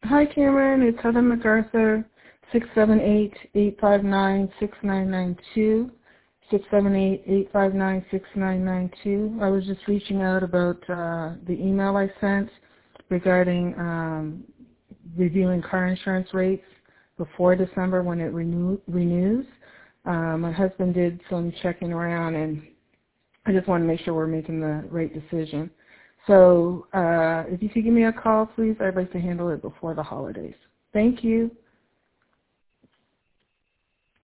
Hi, Cameron. It's Heather MacArthur, 678-859-6992, 678-859-6992. I was just reaching out about the email I sent regarding reviewing car insurance rates before December when it renews. My husband did some checking around, and I just want to make sure we're making the right decision. So if you could give me a call, please, I'd like to handle it before the holidays. Thank you.